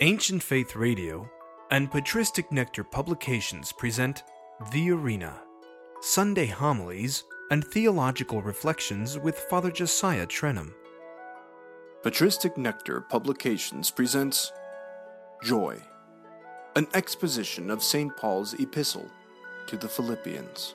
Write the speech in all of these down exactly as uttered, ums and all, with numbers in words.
Ancient Faith Radio and Patristic Nectar Publications present The Arena, Sunday homilies and theological reflections with Father Josiah Trenum. Patristic Nectar Publications presents Joy, an exposition of Saint Paul's epistle to the Philippians.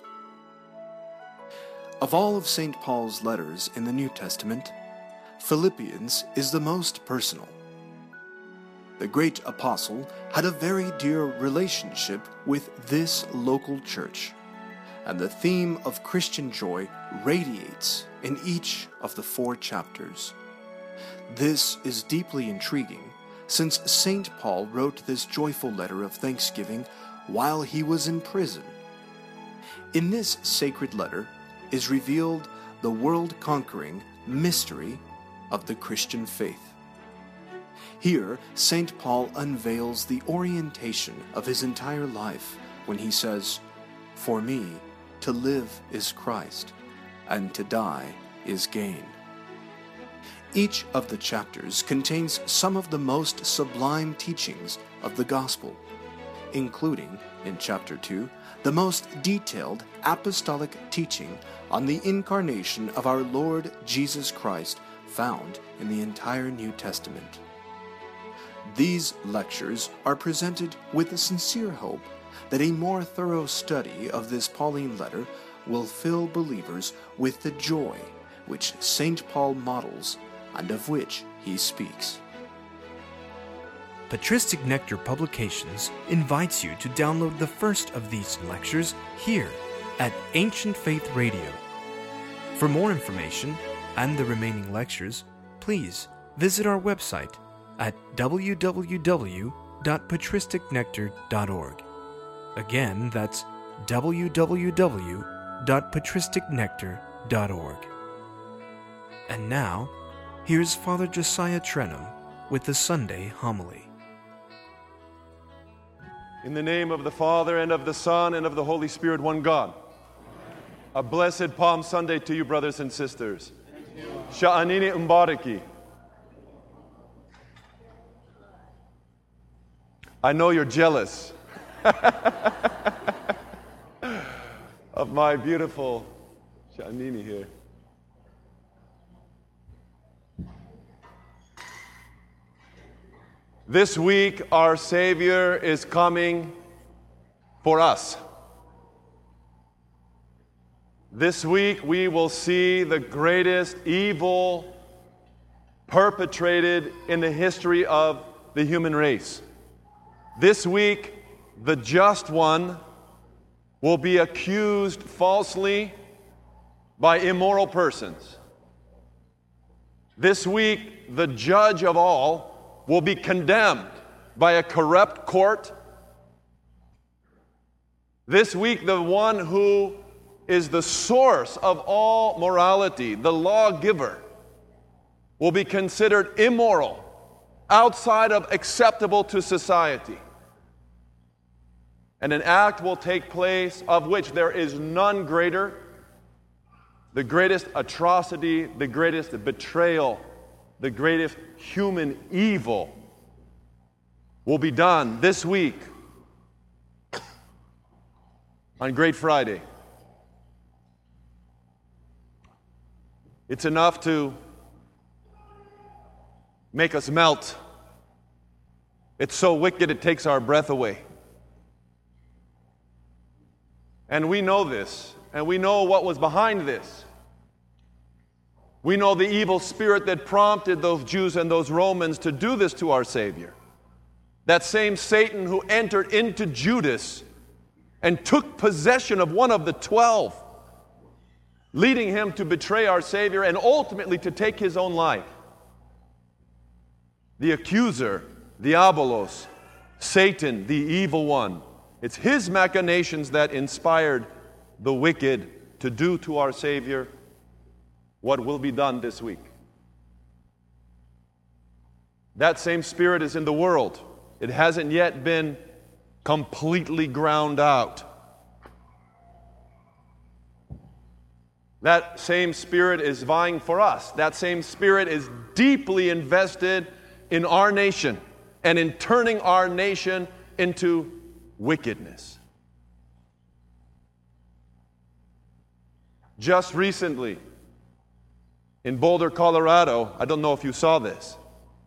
Of all of Saint Paul's letters in the New Testament, Philippians is the most personal. The great apostle had a very dear relationship with this local church, and the theme of Christian joy radiates in each of the four chapters. This is deeply intriguing, since Saint Paul wrote this joyful letter of thanksgiving while he was in prison. In this sacred letter is revealed the world-conquering mystery of the Christian faith. Here, Saint Paul unveils the orientation of his entire life when he says, "For me, to live is Christ, and to die is gain." Each of the chapters contains some of the most sublime teachings of the gospel, including, in chapter two, the most detailed apostolic teaching on the incarnation of our Lord Jesus Christ found in the entire New Testament. These lectures are presented with the sincere hope that a more thorough study of this Pauline letter will fill believers with the joy which Saint Paul models and of which he speaks. Patristic Nectar Publications invites you to download the first of these lectures here at Ancient Faith Radio. For more information and the remaining lectures, please visit our website at w w w dot patristic nectar dot org. Again, that's w w w dot patristic nectar dot org. And now, here's Father Josiah Trenum with the Sunday homily. In the name of the Father, and of the Son, and of the Holy Spirit, one God. A blessed Palm Sunday to you, brothers and sisters. Sha'anini umbariki. I know you're jealous of my beautiful Sha'anini here. This week, our Savior is coming for us. This week, we will see the greatest evil perpetrated in the history of the human race. This week, the just one will be accused falsely by immoral persons. This week, the judge of all will be condemned by a corrupt court. This week, the one who is the source of all morality, the lawgiver, will be considered immoral, outside of acceptable to society. And an act will take place of which there is none greater, the greatest atrocity, the greatest betrayal, the greatest human evil will be done this week on Great Friday. It's enough to make us melt. It's so wicked it takes our breath away. And we know this, and we know what was behind this. We know the evil spirit that prompted those Jews and those Romans to do this to our Savior. That same Satan who entered into Judas and took possession of one of the twelve, leading him to betray our Savior and ultimately to take his own life. The accuser, Diabolos, Satan, the evil one. It's his machinations that inspired the wicked to do to our Savior what will be done this week. That same spirit is in the world. It hasn't yet been completely ground out. That same spirit is vying for us. That same spirit is deeply invested in our nation and in turning our nation into wickedness. Just recently, in Boulder, Colorado, I don't know if you saw this,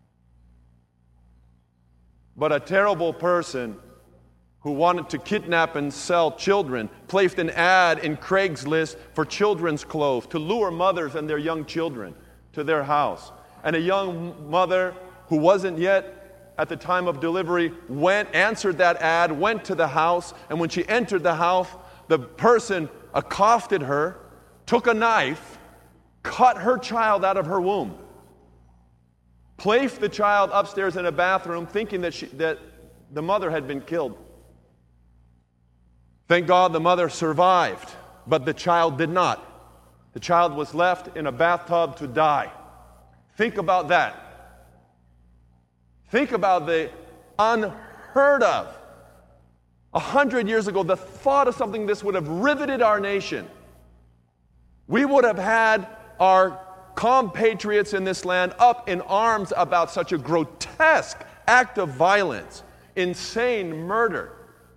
but a terrible person who wanted to kidnap and sell children placed an ad in Craigslist for children's clothes to lure mothers and their young children to their house. And a young mother who wasn't yet at the time of delivery went, answered that ad, went to the house, and when she entered the house, the person accosted her, took a knife, cut her child out of her womb, placed the child upstairs in a bathroom thinking that, she, that the mother had been killed. Thank God the mother survived, but the child did not. The child was left in a bathtub to die. Think about that. Think about the unheard of. A hundred years ago, the thought of something this would have riveted our nation. We would have had our compatriots in this land up in arms about such a grotesque act of violence, insane murder.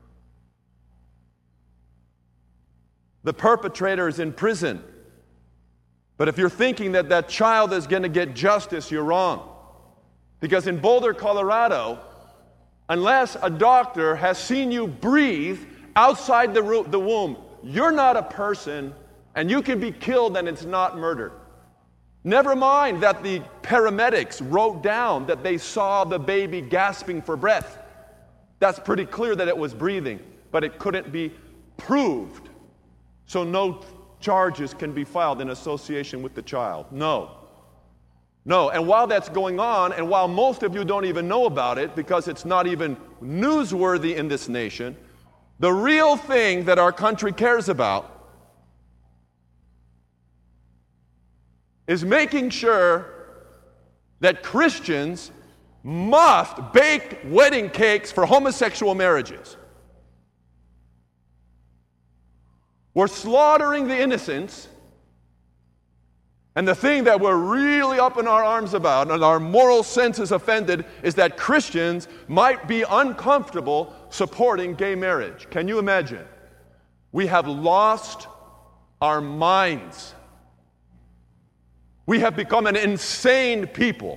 The perpetrator is in prison. But if you're thinking that that child is going to get justice, you're wrong. Because in Boulder, Colorado, unless a doctor has seen you breathe outside the, ro- the womb, you're not a person, and you can be killed and it's not murder. Never mind that the paramedics wrote down that they saw the baby gasping for breath. That's pretty clear that it was breathing, but it couldn't be proved. So no charges can be filed in association with the child. No. No. And while that's going on, and while most of you don't even know about it because it's not even newsworthy in this nation, the real thing that our country cares about is making sure that Christians must bake wedding cakes for homosexual marriages. We're slaughtering the innocents, and the thing that we're really up in our arms about, and our moral sense is offended, is that Christians might be uncomfortable supporting gay marriage. Can you imagine? We have lost our minds. We have become an insane people.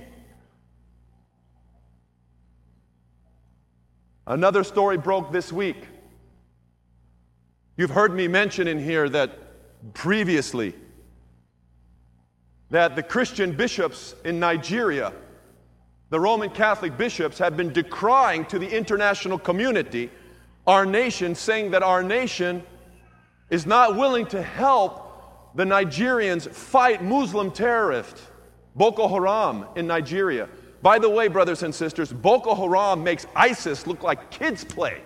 Another story broke this week. You've heard me mention in here that previously that the Christian bishops in Nigeria, the Roman Catholic bishops, have been decrying to the international community our nation, saying that our nation is not willing to help the Nigerians fight Muslim terrorists, Boko Haram in Nigeria. By the way, brothers and sisters, Boko Haram makes ISIS look like kids' play.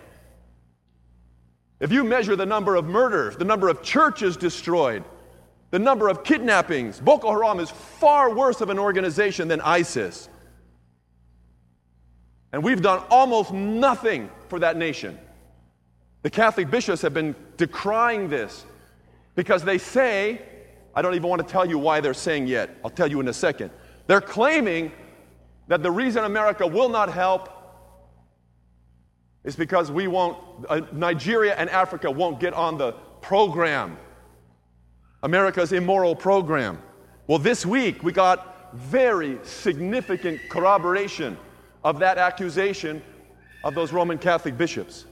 If you measure the number of murders, the number of churches destroyed, the number of kidnappings, Boko Haram is far worse of an organization than ISIS. And we've done almost nothing for that nation. The Catholic bishops have been decrying this because they say, I don't even want to tell you why they're saying yet. I'll tell you in a second. They're claiming that the reason America will not help is because we won't, uh, Nigeria and Africa won't get on the program, America's immoral program. Well, this week we got very significant corroboration of that accusation of those Roman Catholic bishops.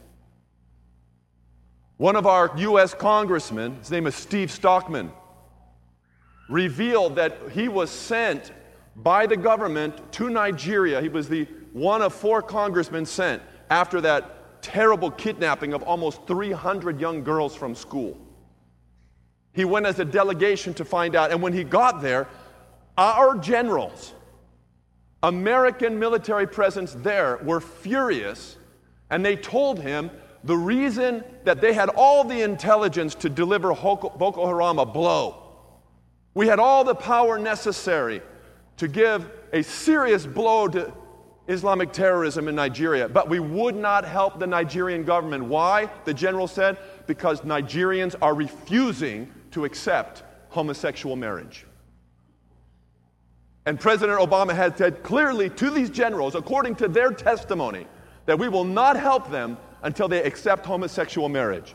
One of our U S congressmen, his name is Steve Stockman, revealed that he was sent by the government to Nigeria. He was the one of four congressmen sent after that terrible kidnapping of almost three hundred young girls from school. He went as a delegation to find out, and when he got there, our generals, American military presence there, were furious, and they told him the reason that they had all the intelligence to deliver Boko Haram a blow. We had all the power necessary to give a serious blow to Islamic terrorism in Nigeria, but we would not help the Nigerian government. Why? The general said, because Nigerians are refusing to accept homosexual marriage. And President Obama has said clearly to these generals, according to their testimony, that we will not help them until they accept homosexual marriage.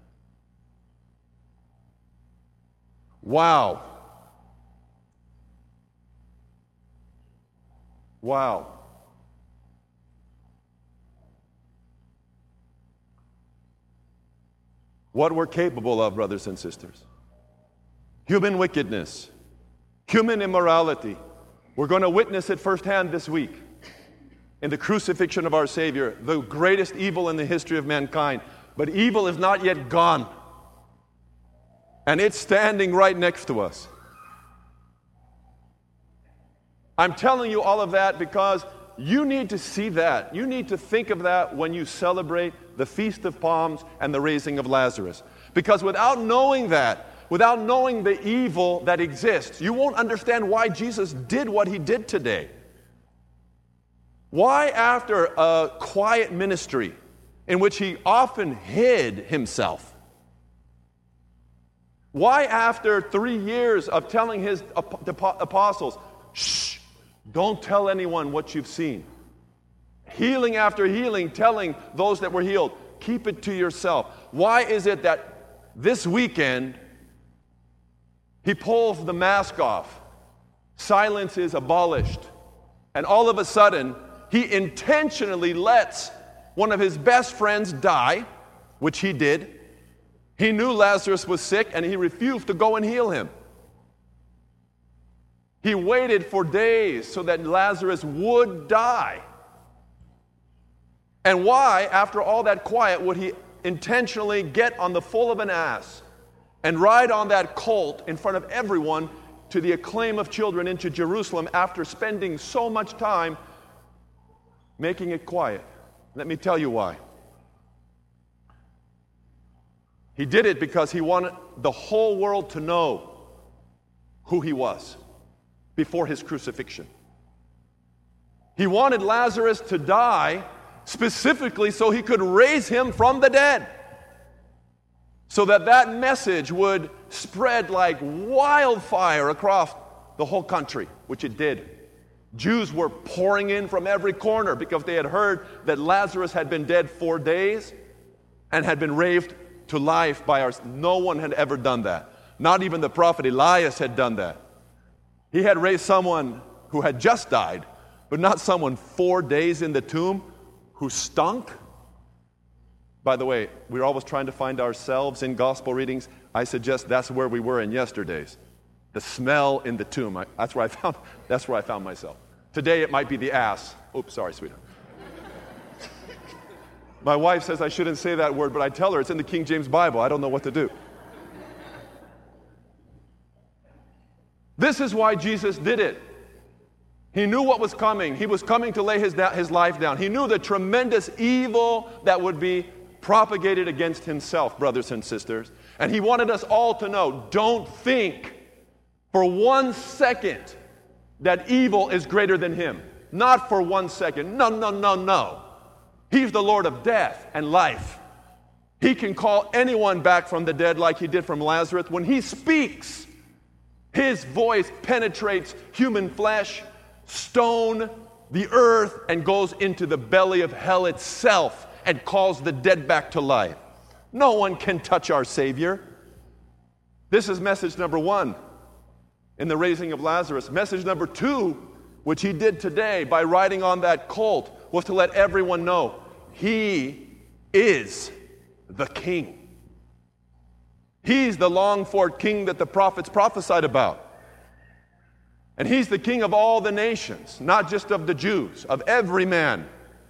Wow. Wow. What we're capable of, brothers and sisters. Human wickedness, human immorality. We're going to witness it firsthand this week in the crucifixion of our Savior, the greatest evil in the history of mankind. But evil is not yet gone. And it's standing right next to us. I'm telling you all of that because you need to see that. You need to think of that when you celebrate the Feast of Palms and the raising of Lazarus. Because without knowing that, without knowing the evil that exists, you won't understand why Jesus did what he did today. Why, after a quiet ministry in which he often hid himself, why, after three years of telling his apostles, shh, don't tell anyone what you've seen, healing after healing, telling those that were healed, keep it to yourself. Why is it that this weekend he pulls the mask off, silence is abolished, and all of a sudden he intentionally lets one of his best friends die, which he did. He knew Lazarus was sick and he refused to go and heal him. He waited for days so that Lazarus would die. And why, after all that quiet, would he intentionally get on the foal of an ass and ride on that colt in front of everyone to the acclaim of children into Jerusalem after spending so much time making it quiet? Let me tell you why. He did it because he wanted the whole world to know who he was before his crucifixion. He wanted Lazarus to die specifically so he could raise him from the dead, so that that message would spread like wildfire across the whole country, which it did. Jews were pouring in from every corner because they had heard that Lazarus had been dead four days and had been raised to life by our... No one had ever done that. Not even the prophet Elias had done that. He had raised someone who had just died, but not someone four days in the tomb who stunk. By the way, we're always trying to find ourselves in gospel readings. I suggest that's where we were in yesterday's. The smell in the tomb. I, that's where I found. That's where I found myself. Today it might be the ass. Oops, sorry, sweetheart. My wife says I shouldn't say that word, but I tell her it's in the King James Bible. I don't know what to do. This is why Jesus did it. He knew what was coming. He was coming to lay his, his life down. He knew the tremendous evil that would be propagated against himself, brothers and sisters. And he wanted us all to know, don't think for one second that evil is greater than him. Not for one second. No, no, no, no. He's the Lord of death and life. He can call anyone back from the dead like he did from Lazarus. When he speaks, his voice penetrates human flesh, stone, the earth, and goes into the belly of hell itself and calls the dead back to life. No one can touch our Savior. This is message number one in the raising of Lazarus. Message number two, which he did today by riding on that colt, was to let everyone know he is the King. He's the longed-for King that the prophets prophesied about. And he's the King of all the nations, not just of the Jews, of every man.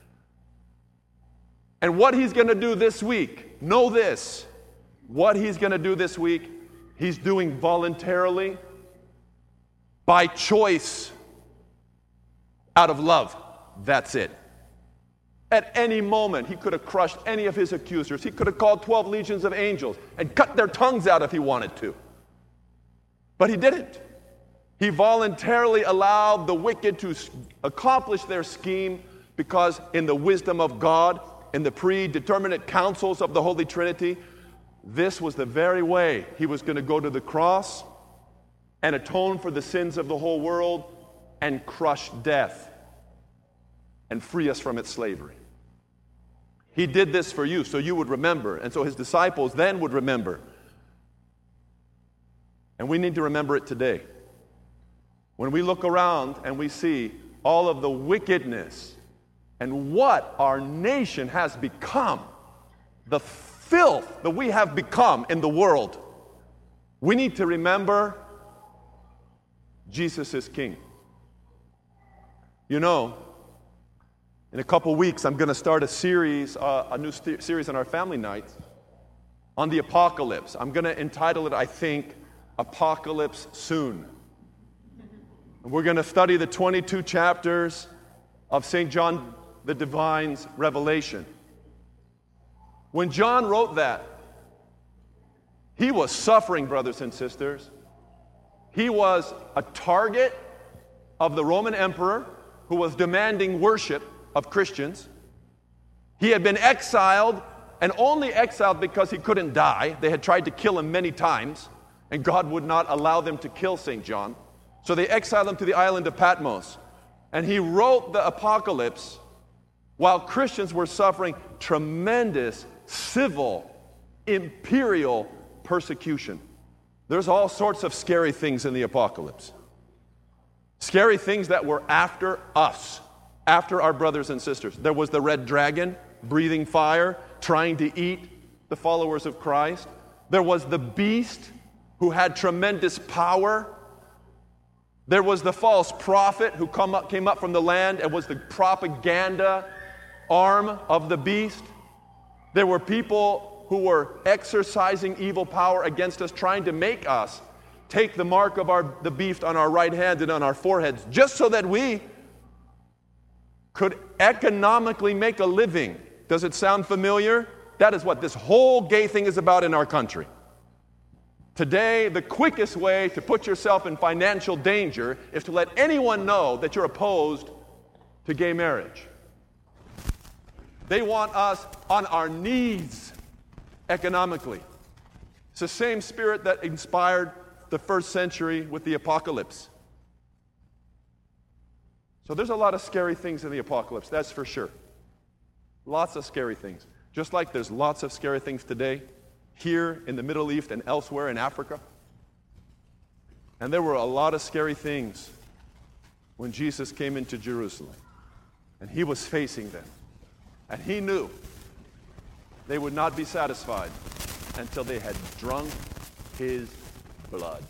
And what he's going to do this week, know this, what he's going to do this week, he's doing voluntarily, by choice, out of love. That's it. At any moment, he could have crushed any of his accusers. He could have called twelve legions of angels and cut their tongues out if he wanted to. But he didn't. He voluntarily allowed the wicked to accomplish their scheme because in the wisdom of God, in the predeterminate counsels of the Holy Trinity, this was the very way he was going to go to the cross and atone for the sins of the whole world and crush death and free us from its slavery. He did this for you so you would remember, and so his disciples then would remember. And we need to remember it today. When we look around and we see all of the wickedness and what our nation has become, the filth that we have become in the world, we need to remember Jesus is King. You know, in a couple weeks, I'm going to start a series, uh, a new st- series on our family nights on the apocalypse. I'm going to entitle it, I think, Apocalypse Soon. And we're going to study the twenty-two chapters of Saint John the Divine's Revelation. When John wrote that, he was suffering, brothers and sisters. He was a target of the Roman emperor who was demanding worship of Christians. He had been exiled, and only exiled because he couldn't die. They had tried to kill him many times, and God would not allow them to kill Saint John. So they exiled him to the island of Patmos. And he wrote the Apocalypse while Christians were suffering tremendous civil, imperial persecution. There's all sorts of scary things in the Apocalypse. Scary things that were after us, after our brothers and sisters. There was the red dragon, breathing fire, trying to eat the followers of Christ. There was the beast who had tremendous power. There was the false prophet who come up, came up from the land and was the propaganda arm of the beast. There were people who were exercising evil power against us, trying to make us take the mark of our, the beast on our right hand and on our foreheads, just so that we could economically make a living. Does it sound familiar? That is what this whole gay thing is about in our country. Today, the quickest way to put yourself in financial danger is to let anyone know that you're opposed to gay marriage. They want us on our knees economically. It's the same spirit that inspired the first century with the apocalypse. So there's a lot of scary things in the apocalypse, that's for sure. Lots of scary things. Just like there's lots of scary things today, here in the Middle East and elsewhere in Africa. And there were a lot of scary things when Jesus came into Jerusalem. And he was facing them. And he knew they would not be satisfied until they had drunk his blood.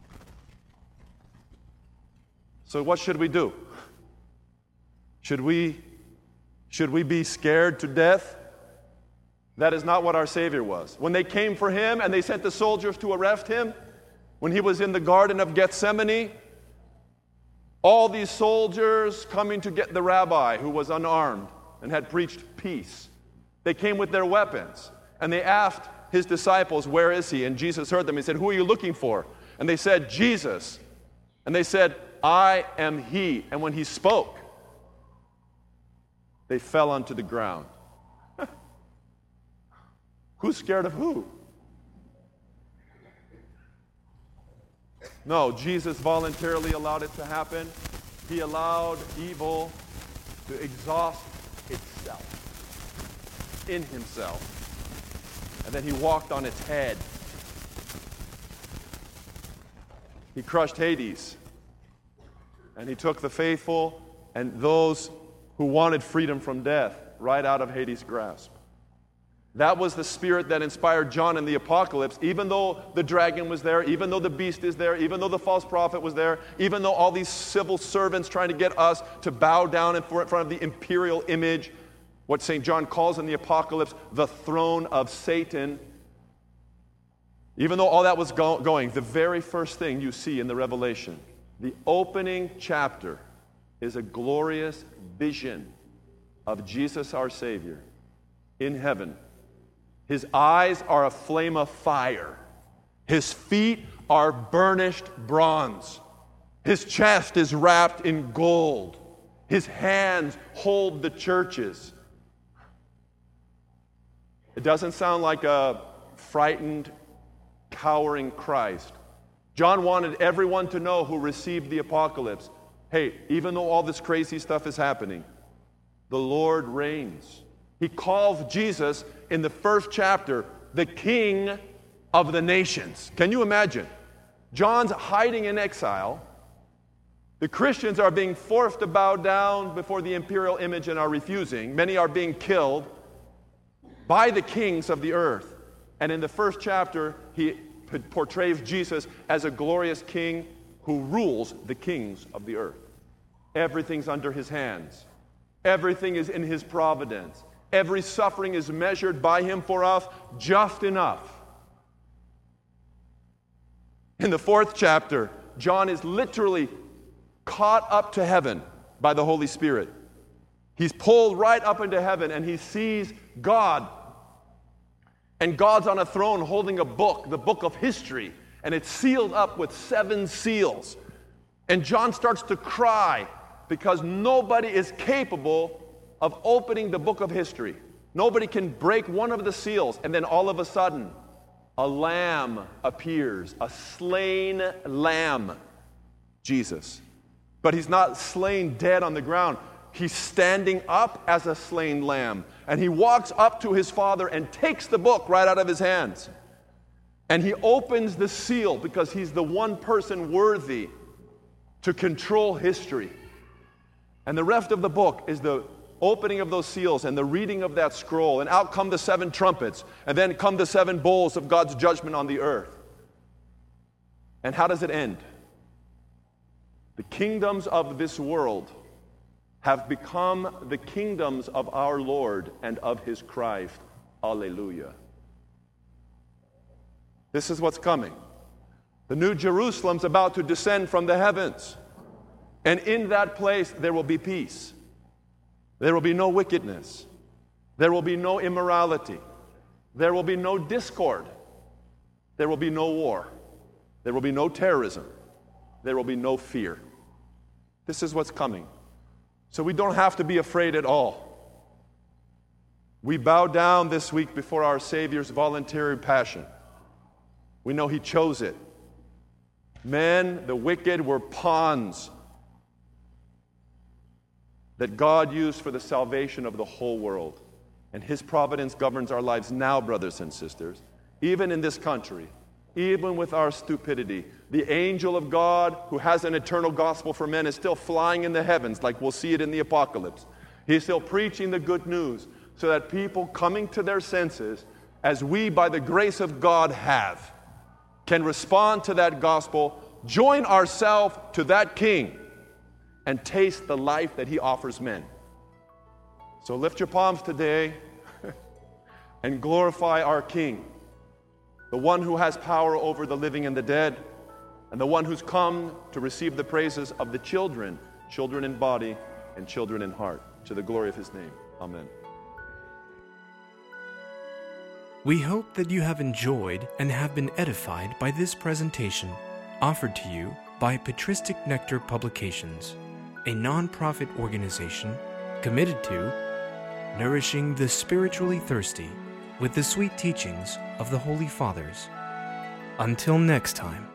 So what should we do? Should we, should we be scared to death? That is not what our Savior was. When they came for him and they sent the soldiers to arrest him, when he was in the Garden of Gethsemane, all these soldiers coming to get the rabbi who was unarmed and had preached peace, they came with their weapons and they asked his disciples, "Where is he?" And Jesus heard them. He said, "Who are you looking for?" And they said, "Jesus." And they said, "I am he." And when he spoke, they fell onto the ground. Who's scared of who? No, Jesus voluntarily allowed it to happen. He allowed evil to exhaust itself in himself. And then he walked on its head. He crushed Hades. And he took the faithful and those who wanted freedom from death right out of Hades' grasp. That was the spirit that inspired John in the Apocalypse, even though the dragon was there, even though the beast is there, even though the false prophet was there, even though all these civil servants trying to get us to bow down in front of the imperial image, what Saint John calls in the Apocalypse the throne of Satan. Even though all that was go- going, the very first thing you see in the Revelation, the opening chapter, is a glorious vision of Jesus our Savior in heaven. His eyes are a flame of fire. His feet are burnished bronze. His chest is wrapped in gold. His hands hold the churches. It doesn't sound like a frightened, cowering Christ. John wanted everyone to know who received the Apocalypse, hey, even though all this crazy stuff is happening, the Lord reigns. He calls Jesus in the first chapter the King of the nations. Can you imagine? John's hiding in exile. The Christians are being forced to bow down before the imperial image and are refusing. Many are being killed by the kings of the earth. And in the first chapter, he portrays Jesus as a glorious king who rules the kings of the earth. Everything's under his hands. Everything is in his providence. Every suffering is measured by him for us just enough. In the fourth chapter, John is literally caught up to heaven by the Holy Spirit. He's pulled right up into heaven and he sees God. And God's on a throne holding a book, the book of history, and it's sealed up with seven seals. And John starts to cry because nobody is capable of opening the book of history. Nobody can break one of the seals, and then all of a sudden, a lamb appears, a slain lamb, Jesus. But he's not slain dead on the ground. He's standing up as a slain lamb. And he walks up to his Father and takes the book right out of his hands. And he opens the seal because he's the one person worthy to control history. And the rest of the book is the opening of those seals and the reading of that scroll. And out come the seven trumpets. And then come the seven bowls of God's judgment on the earth. And how does it end? The kingdoms of this world have become the kingdoms of our Lord and of his Christ. Alleluia. This is what's coming. The new Jerusalem's about to descend from the heavens. And in that place there will be peace. There will be no wickedness. There will be no immorality. There will be no discord. There will be no war. There will be no terrorism. There will be no fear. This is what's coming. So we don't have to be afraid at all. We bow down this week before our Savior's voluntary passion. We know he chose it. Men, the wicked, were pawns that God used for the salvation of the whole world. And his providence governs our lives now, brothers and sisters, even in this country. Even with our stupidity, the angel of God who has an eternal gospel for men is still flying in the heavens like we'll see it in the apocalypse. He's still preaching the good news so that people coming to their senses, as we by the grace of God have, can respond to that gospel, join ourselves to that King, and taste the life that he offers men. So lift your palms today and glorify our King, the one who has power over the living and the dead, and the one who's come to receive the praises of the children, children in body and children in heart, to the glory of his name. Amen. We hope that you have enjoyed and have been edified by this presentation, offered to you by Patristic Nectar Publications, a non-profit organization committed to nourishing the spiritually thirsty with the sweet teachings of the Holy Fathers. Until next time.